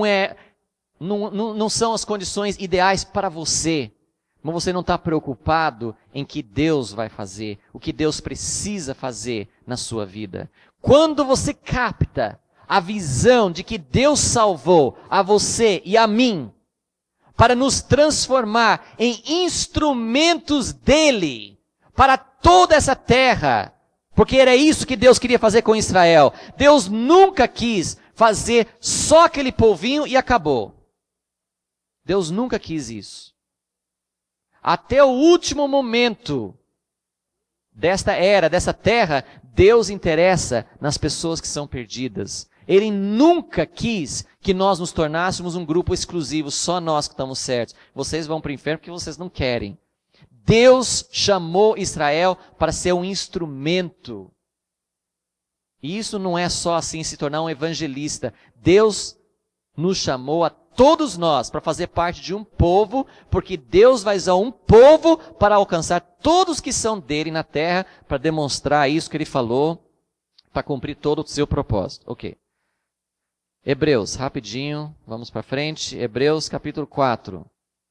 não são as condições ideais para você. Mas você não está preocupado em que Deus vai fazer, o que Deus precisa fazer na sua vida. Quando você capta a visão de que Deus salvou a você e a mim para nos transformar em instrumentos dele para toda essa terra, porque era isso que Deus queria fazer com Israel. Deus nunca quis fazer só aquele povinho e acabou. Deus nunca quis isso. Até o último momento desta era, dessa terra, Deus interessa nas pessoas que são perdidas. Ele nunca quis que nós nos tornássemos um grupo exclusivo, só nós que estamos certos. Vocês vão para o inferno porque vocês não querem. Deus chamou Israel para ser um instrumento. E isso não é só assim se tornar um evangelista. Deus nos chamou a todos nós para fazer parte de um povo, porque Deus vai usar um povo para alcançar todos que são dele na terra, para demonstrar isso que ele falou, para cumprir todo o seu propósito. Ok. Hebreus, rapidinho, vamos para frente. Hebreus capítulo 4.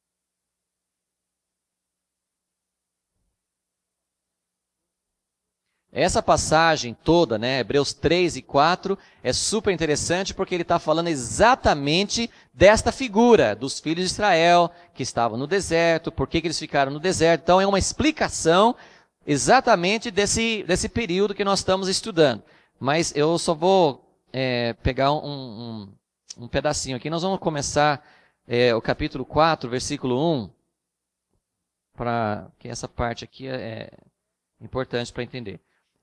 Essa passagem toda, né, Hebreus 3 e 4, é super interessante porque ele está falando exatamente desta figura dos filhos de Israel que estavam no deserto, por que eles ficaram no deserto. Então é uma explicação exatamente desse período que nós estamos estudando. Mas eu só vou pegar um pedacinho aqui. Nós vamos começar o capítulo 4, versículo 1, que essa parte aqui é importante para entender.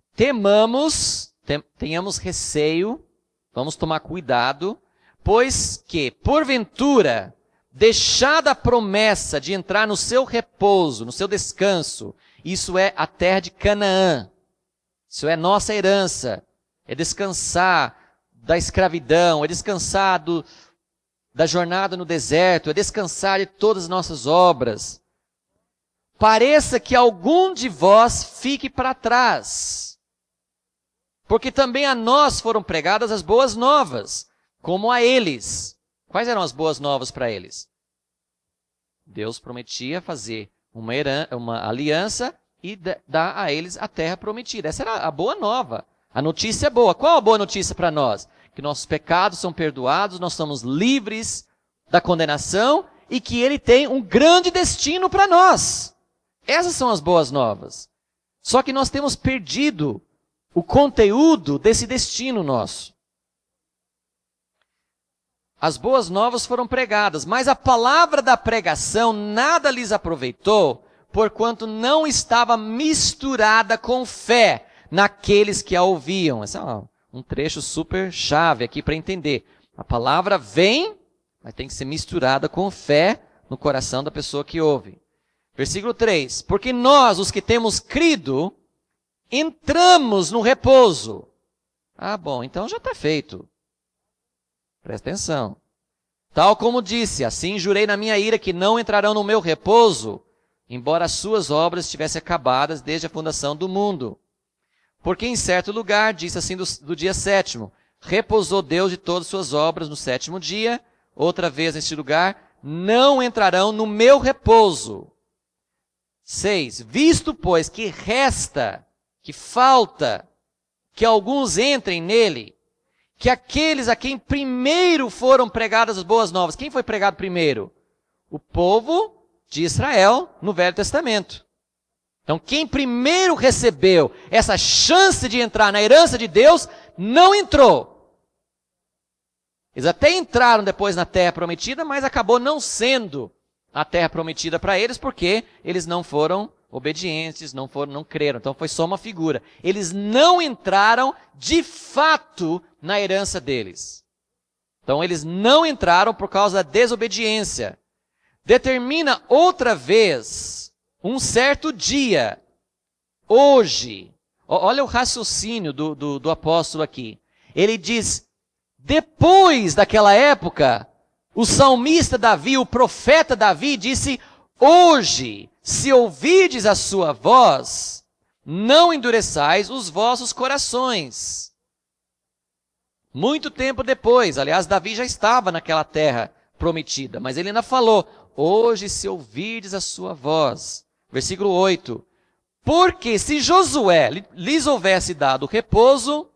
Tenhamos receio, vamos tomar cuidado, pois que, porventura, deixada a promessa de entrar no seu repouso, no seu descanso, isso é a terra de Canaã, isso é nossa herança, é descansar da escravidão, é descansar da jornada no deserto, é descansar de todas as nossas obras. Pareça que algum de vós fique para trás. Porque também a nós foram pregadas as boas novas, como a eles. Quais eram as boas novas para eles? Deus prometia fazer uma aliança e dar a eles a terra prometida. Essa era a boa nova, a notícia boa. Qual a boa notícia para nós? Que nossos pecados são perdoados, nós somos livres da condenação e que Ele tem um grande destino para nós. Essas são as boas novas. Só que nós temos perdido o conteúdo desse destino nosso. As boas novas foram pregadas, mas a palavra da pregação nada lhes aproveitou, porquanto não estava misturada com fé naqueles que a ouviam. Esse é um trecho super chave aqui para entender. A palavra vem, mas tem que ser misturada com fé no coração da pessoa que ouve. Versículo 3. Porque nós, os que temos crido, entramos no repouso. Bom, então já está feito. Presta atenção. Tal como disse, assim jurei na minha ira que não entrarão no meu repouso, embora as suas obras estivessem acabadas desde a fundação do mundo. Porque em certo lugar, disse assim do dia 7º, repousou Deus de todas as suas obras no 7º dia, outra vez neste lugar, não entrarão no meu repouso. 6. Visto, pois, que resta, que falta, que alguns entrem nele, que aqueles a quem primeiro foram pregadas as boas novas. Quem foi pregado primeiro? O povo de Israel no Velho Testamento. Então, quem primeiro recebeu essa chance de entrar na herança de Deus, não entrou. Eles até entraram depois na terra prometida, mas acabou não sendo a terra prometida para eles, porque eles não foram obedientes, não creram. Então foi só uma figura. Eles não entraram de fato na herança deles. Então eles não entraram por causa da desobediência. Determina outra vez um certo dia, hoje. Olha o raciocínio do apóstolo aqui. Ele diz, depois daquela época, o salmista Davi, o profeta Davi disse, hoje, se ouvides a sua voz, não endureçais os vossos corações. Muito tempo depois, aliás, Davi já estava naquela terra prometida, mas ele ainda falou, hoje se ouvides a sua voz. Versículo 8. Porque se Josué lhes houvesse dado repouso,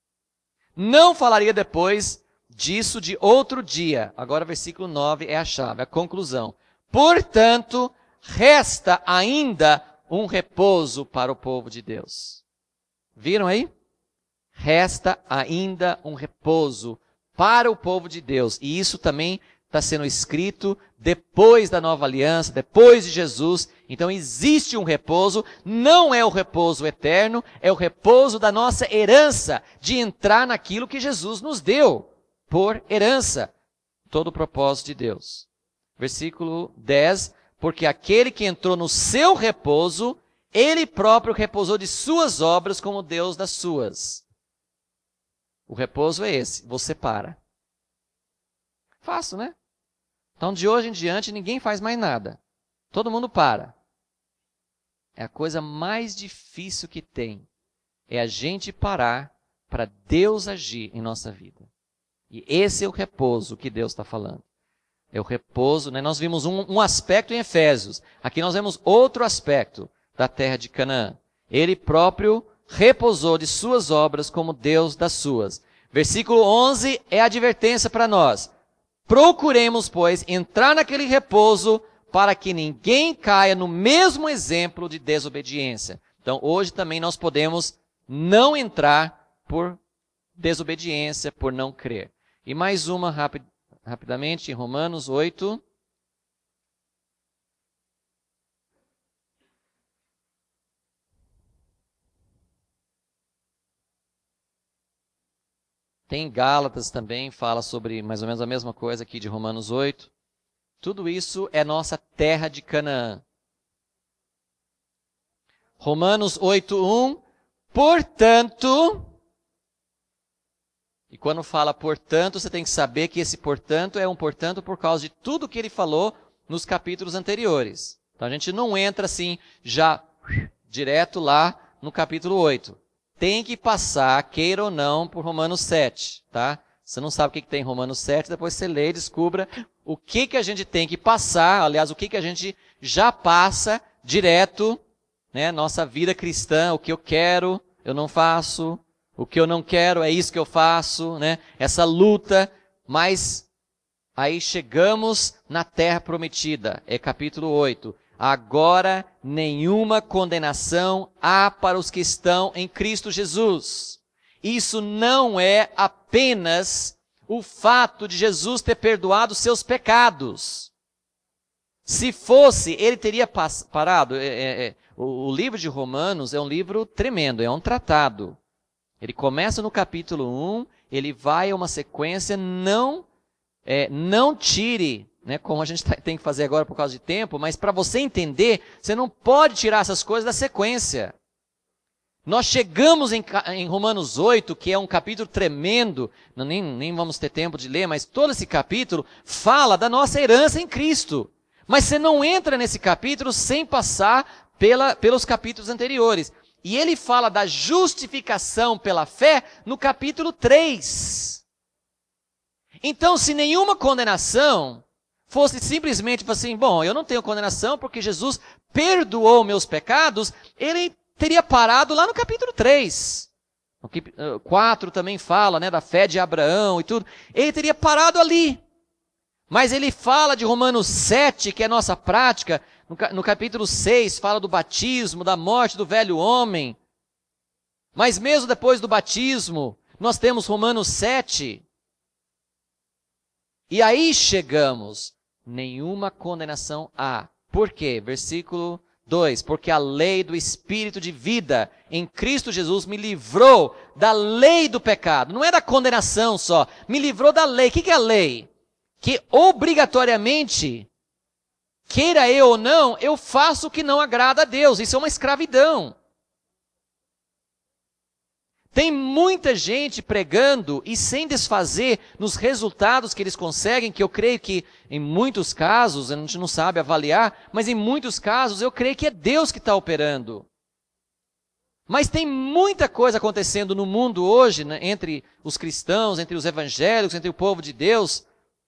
não falaria depois disso de outro dia. Agora versículo 9 é a chave, a conclusão. Portanto, resta ainda um repouso para o povo de Deus. Viram aí? Resta ainda um repouso para o povo de Deus. E isso também está sendo escrito depois da nova aliança, depois de Jesus. Então existe um repouso, não é o repouso eterno, é o repouso da nossa herança, de entrar naquilo que Jesus nos deu por herança. Todo o propósito de Deus. Versículo 10, porque aquele que entrou no seu repouso, ele próprio repousou de suas obras como Deus das suas. O repouso é esse, você para. Fácil, né? Então, de hoje em diante, ninguém faz mais nada. Todo mundo para. É a coisa mais difícil que tem. É a gente parar para Deus agir em nossa vida. E esse é o repouso que Deus está falando. É o repouso, né? Nós vimos um aspecto em Efésios. Aqui nós vemos outro aspecto da terra de Canaã. Ele próprio repousou de suas obras como Deus das suas. Versículo 11 é a advertência para nós. Procuremos, pois, entrar naquele repouso para que ninguém caia no mesmo exemplo de desobediência. Então, hoje também nós podemos não entrar por desobediência, por não crer. E mais uma rapidamente, em Romanos 8. Tem Gálatas também, fala sobre mais ou menos a mesma coisa aqui de Romanos 8. Tudo isso é nossa terra de Canaã. Romanos 8:1. Portanto, e quando fala portanto, você tem que saber que esse portanto é um portanto por causa de tudo que ele falou nos capítulos anteriores. Então a gente não entra assim já direto lá no capítulo 8. Tem que passar, queira ou não, por Romanos 7, tá? Você não sabe o que tem em Romanos 7, depois você lê e descubra o que a gente tem que passar, aliás, o que a gente já passa direto, né? Nossa vida cristã, o que eu quero, eu não faço, o que eu não quero, é isso que eu faço, né? Essa luta, mas aí chegamos na terra prometida, é capítulo 8. agora nenhuma condenação há para os que estão em Cristo Jesus. Isso não é apenas o fato de Jesus ter perdoado seus pecados. Se fosse, ele teria parado. O livro de Romanos é um livro tremendo, é um tratado. Ele começa no capítulo 1, ele vai a uma sequência, não tire, né, como a gente tem que fazer agora por causa de tempo, mas para você entender, você não pode tirar essas coisas da sequência. Nós chegamos em Romanos 8, que é um capítulo tremendo, nem vamos ter tempo de ler, mas todo esse capítulo fala da nossa herança em Cristo. Mas você não entra nesse capítulo sem passar pelos capítulos anteriores. E ele fala da justificação pela fé no capítulo 3. Então, se nenhuma condenação fosse simplesmente assim, bom, eu não tenho condenação porque Jesus perdoou meus pecados, ele teria parado lá no capítulo 3. O 4 também fala, né, da fé de Abraão e tudo. Ele teria parado ali. Mas ele fala de Romanos 7, que é a nossa prática. No capítulo 6 fala do batismo, da morte do velho homem. Mas mesmo depois do batismo, nós temos Romanos 7. E aí chegamos. Nenhuma condenação há. Por quê? Versículo 2, porque a lei do Espírito de vida em Cristo Jesus me livrou da lei do pecado. Não é da condenação só, me livrou da lei. O que é a lei? Que obrigatoriamente, queira eu ou não, eu faço o que não agrada a Deus. Isso é uma escravidão. Tem muita gente pregando e sem desfazer nos resultados que eles conseguem, que eu creio que em muitos casos, a gente não sabe avaliar, mas em muitos casos eu creio que é Deus que está operando. Mas tem muita coisa acontecendo no mundo hoje, né, entre os cristãos, entre os evangélicos, entre o povo de Deus.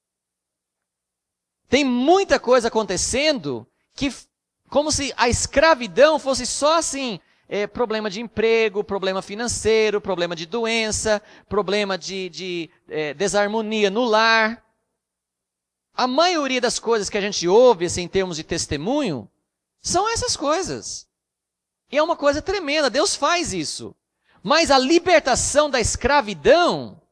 Tem muita coisa acontecendo que, como se a escravidão fosse só assim, problema de emprego, problema financeiro, problema de doença, problema de desarmonia no lar. A maioria das coisas que a gente ouve assim, em termos de testemunho são essas coisas. E é uma coisa tremenda, Deus faz isso. Mas a libertação da escravidão,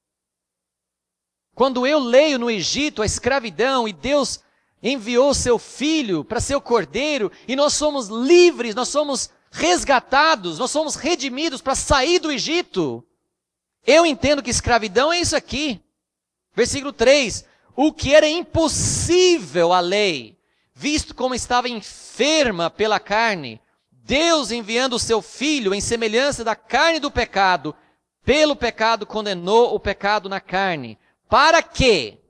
quando eu leio no Egito a escravidão e Deus enviou seu filho para ser o cordeiro e nós somos livres, nós somos resgatados, nós somos redimidos para sair do Egito. Eu entendo que escravidão é isso aqui. Versículo 3. O que era impossível à lei, visto como estava enferma pela carne, Deus enviando o seu filho em semelhança da carne do pecado, pelo pecado condenou o pecado na carne, para que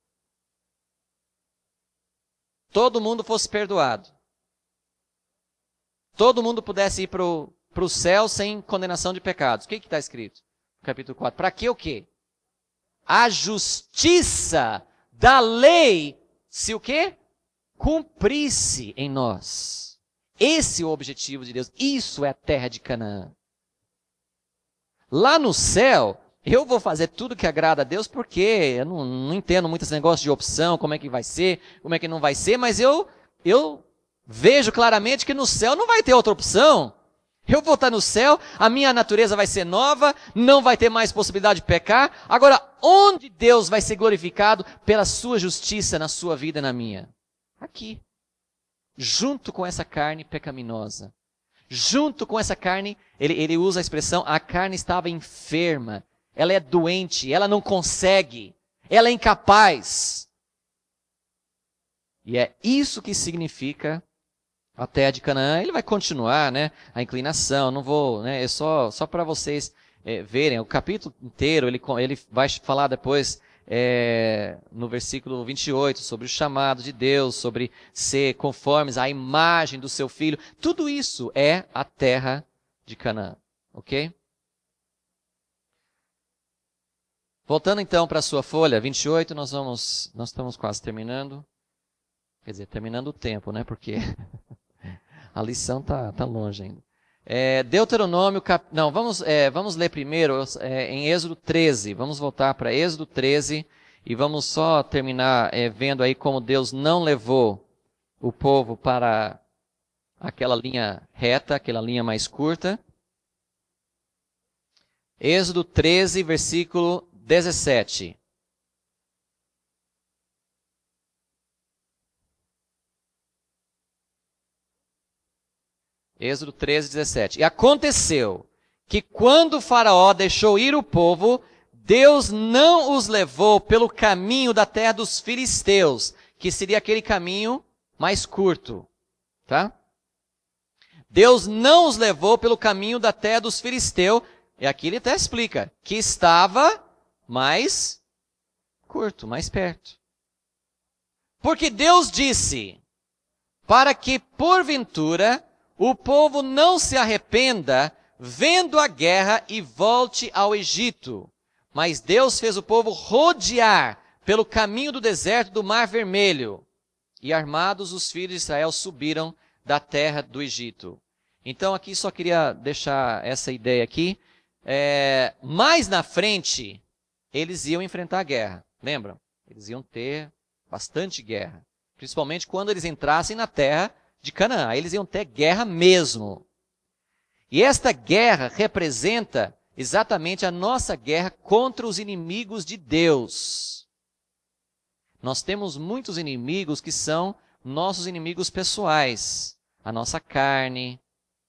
todo mundo fosse perdoado. Todo mundo pudesse ir para o céu sem condenação de pecados. O que está escrito? No capítulo 4. Para que o quê? A justiça da lei se o quê? Cumprisse em nós. Esse é o objetivo de Deus. Isso é a terra de Canaã. Lá no céu, eu vou fazer tudo que agrada a Deus porque eu não entendo muito esse negócio de opção, como é que vai ser, como é que não vai ser, mas eu vejo claramente que no céu não vai ter outra opção. Eu vou estar no céu, a minha natureza vai ser nova, não vai ter mais possibilidade de pecar. Agora, onde Deus vai ser glorificado pela sua justiça na sua vida e na minha? Aqui. Junto com essa carne pecaminosa. Junto com essa carne, ele usa a expressão, a carne estava enferma. Ela é doente, ela não consegue, ela é incapaz. E é isso que significa a terra de Canaã. Ele vai continuar, né, a inclinação, não vou, né, é só para vocês verem, o capítulo inteiro, ele vai falar depois, no versículo 28, sobre o chamado de Deus, sobre ser conformes à imagem do seu filho. Tudo isso é a terra de Canaã, ok? Voltando então para a sua folha 28, nós estamos quase terminando. Quer dizer, terminando o tempo, né? Porque a lição tá longe ainda. Deuteronômio, vamos ler primeiro em Êxodo 13. Vamos voltar para Êxodo 13 e vamos só terminar vendo aí como Deus não levou o povo para aquela linha reta, aquela linha mais curta. Êxodo 13, versículo 17. Êxodo 13, 17. E aconteceu que quando Faraó deixou ir o povo, Deus não os levou pelo caminho da terra dos filisteus, que seria aquele caminho mais curto, tá? Deus não os levou pelo caminho da terra dos filisteus, e aqui ele até explica, que estava mais curto, mais perto. Porque Deus disse, para que porventura o povo não se arrependa vendo a guerra e volte ao Egito. Mas Deus fez o povo rodear pelo caminho do deserto do Mar Vermelho. E armados os filhos de Israel subiram da terra do Egito. Então aqui só queria deixar essa ideia aqui. Mais na frente, eles iam enfrentar a guerra. Lembram? Eles iam ter bastante guerra. Principalmente quando eles entrassem na terra de Canaã. Aí eles iam ter guerra mesmo. E esta guerra representa exatamente a nossa guerra contra os inimigos de Deus. Nós temos muitos inimigos que são nossos inimigos pessoais. A nossa carne.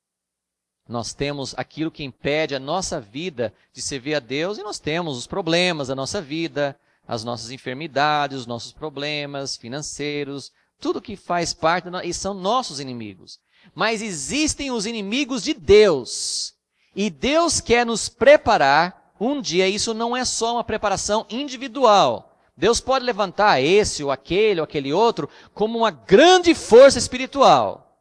Nós temos aquilo que impede a nossa vida de servir a Deus. E nós temos os problemas da nossa vida, as nossas enfermidades, os nossos problemas financeiros. Tudo que faz parte, e são nossos inimigos. Mas existem os inimigos de Deus. E Deus quer nos preparar um dia. Isso não é só uma preparação individual. Deus pode levantar esse ou aquele outro como uma grande força espiritual.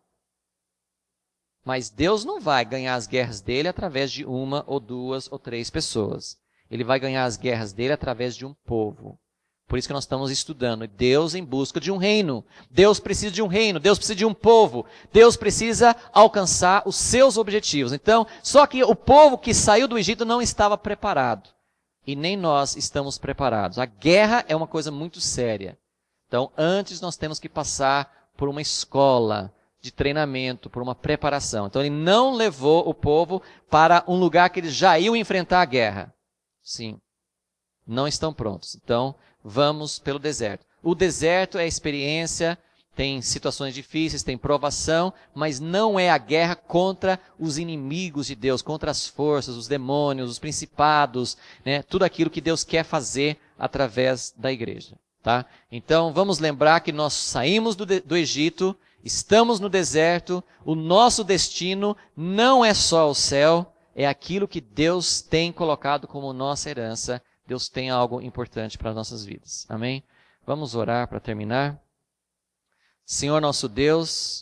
Mas Deus não vai ganhar as guerras dele através de uma ou duas ou três pessoas. Ele vai ganhar as guerras dele através de um povo. Por isso que nós estamos estudando. Deus em busca de um reino. Deus precisa de um reino. Deus precisa de um povo. Deus precisa alcançar os seus objetivos. Então, só que o povo que saiu do Egito não estava preparado. E nem nós estamos preparados. A guerra é uma coisa muito séria. Então, antes nós temos que passar por uma escola de treinamento, por uma preparação. Então, ele não levou o povo para um lugar que eles já iam enfrentar a guerra. Sim. Não estão prontos. Então, vamos pelo deserto. O deserto é a experiência, tem situações difíceis, tem provação, mas não é a guerra contra os inimigos de Deus, contra as forças, os demônios, os principados, né? Tudo aquilo que Deus quer fazer através da igreja. Tá? Então, vamos lembrar que nós saímos do Egito, estamos no deserto, o nosso destino não é só o céu, é aquilo que Deus tem colocado como nossa herança. Deus tem algo importante para as nossas vidas. Amém? Vamos orar para terminar. Senhor nosso Deus,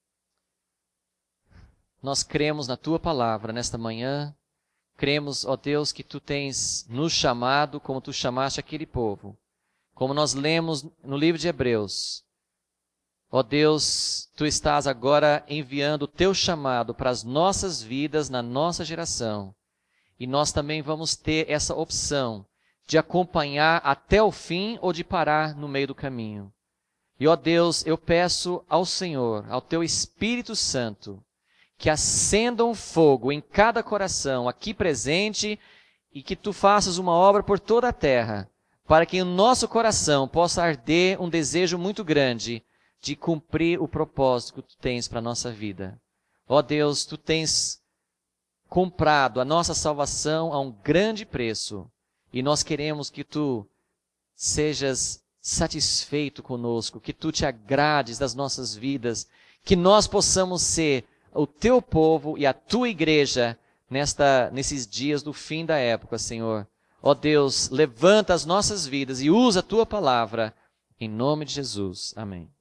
nós cremos na Tua palavra nesta manhã. Cremos, ó Deus, que Tu tens nos chamado como Tu chamaste aquele povo. Como nós lemos no livro de Hebreus. Ó Deus, Tu estás agora enviando o Teu chamado para as nossas vidas, na nossa geração. E nós também vamos ter essa opção de acompanhar até o fim ou de parar no meio do caminho. E, ó Deus, eu peço ao Senhor, ao Teu Espírito Santo, que acenda um fogo em cada coração aqui presente e que Tu faças uma obra por toda a terra, para que o nosso coração possa arder um desejo muito grande de cumprir o propósito que Tu tens para a nossa vida. Ó Deus, Tu tens comprado a nossa salvação a um grande preço. E nós queremos que Tu sejas satisfeito conosco, que Tu te agrades das nossas vidas, que nós possamos ser o Teu povo e a Tua igreja nesses dias do fim da época, Senhor. Ó Deus, levanta as nossas vidas e usa a Tua palavra, em nome de Jesus. Amém.